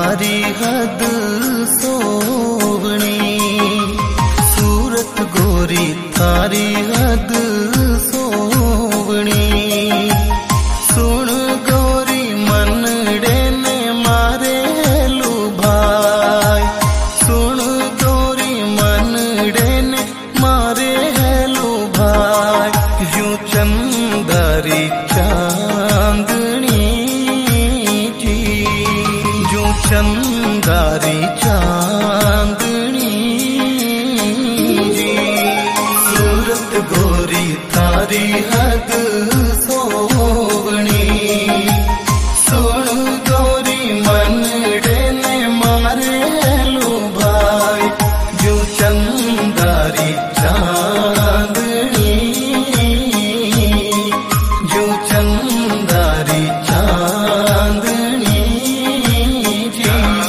थारी हद सोवणी, सूरत गोरी थारी हद सोवणी। सुन गोरी मनड़े ने मारे लुभाई, सुन गोरी मनड़े ने मारे लुभाई। यूं चंदारी चांदनी जी, यूं चंदारी चांदनी जी। सूरत गोरी थारी हद सोवणी, सुन गोरी मनड़े ने मारे लुभाई। यूं चंदारी चांदनी, यूं चंदारी चांदनी जी।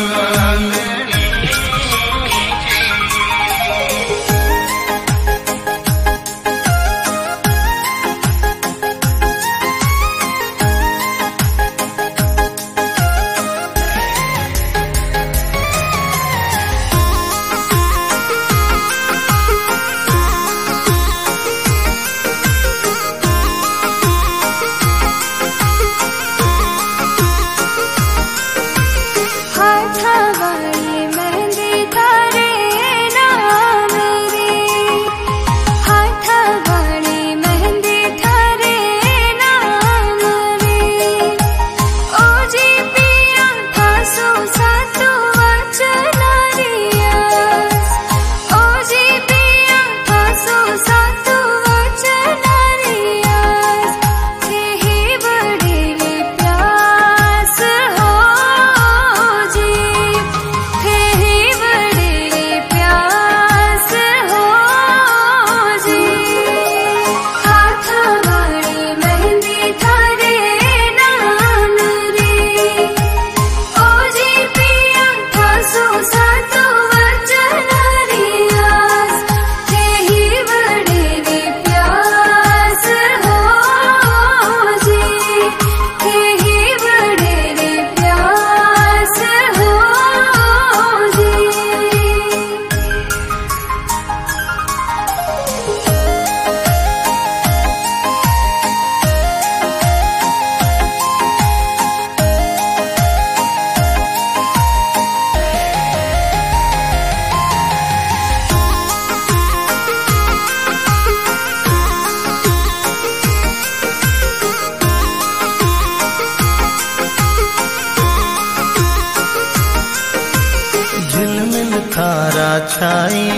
झिलमिल थारा छाई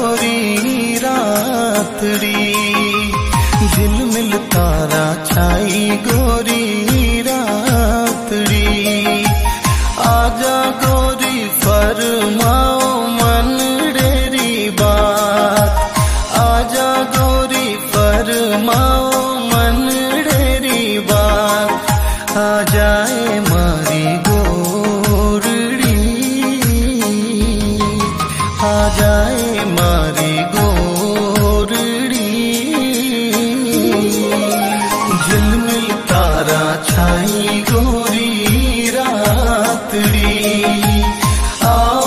गोरी रातड़ी, झिलमिल तारा छाई गोरी रातड़ी। आजा गोरी फरमाओ मनड़ेरी बात, आजा गोरी फरमाओ मनड़ेरी बात। आ जाए मारी गोरड़ी, आ जाए मारी गोरड़ी। झिलमिल तारा छाई गोरी रातड़ी।